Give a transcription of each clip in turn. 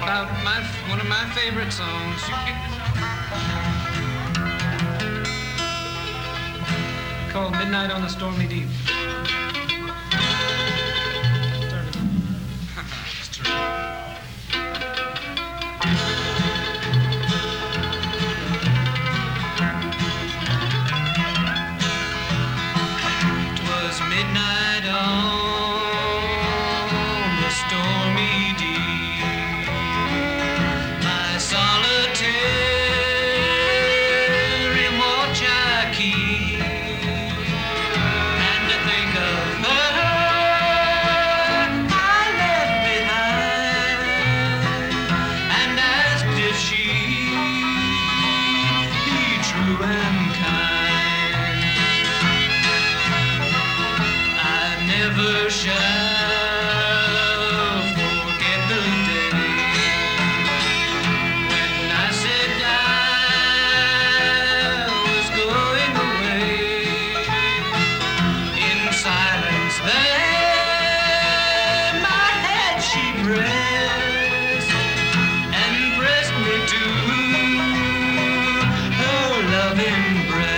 about one of my favorite songs. Called Midnight on a Stormy Deep. Midnight on the stormy deep, my solitary watch I keep, and to think of her I left behind, and asked if she be true and kind. Never shall forget the day when I said I was going away. In silence there my head she pressed and pressed me to her loving breast.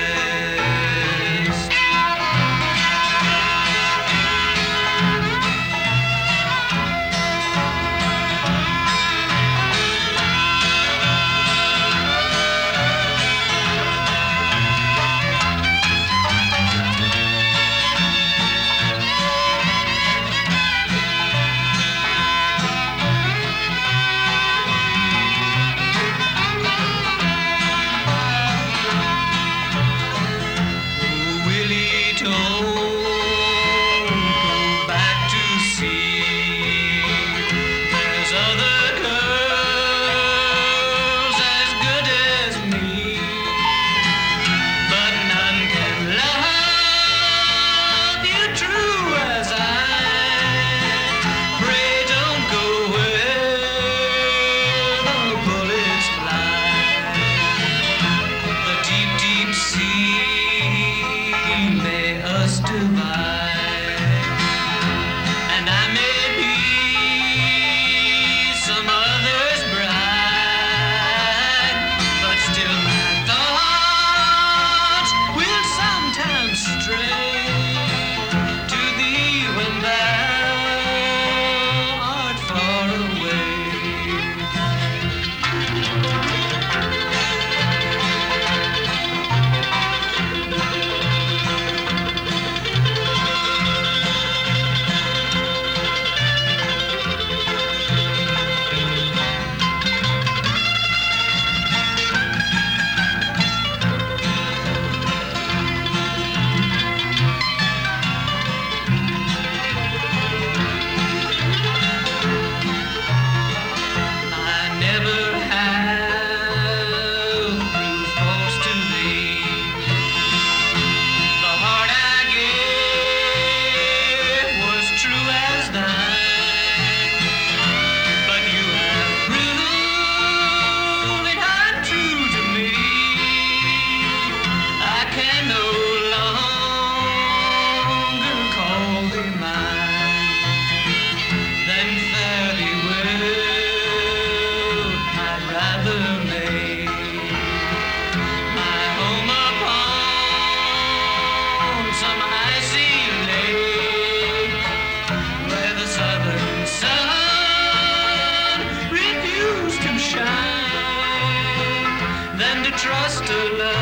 Trust a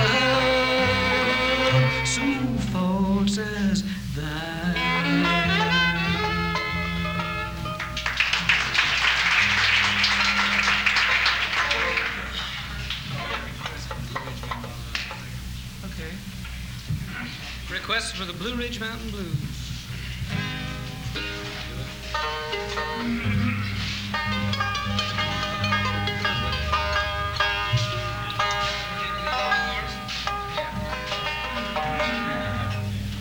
love so false as thine. Okay. Request for the Blue Ridge Mountain Blues.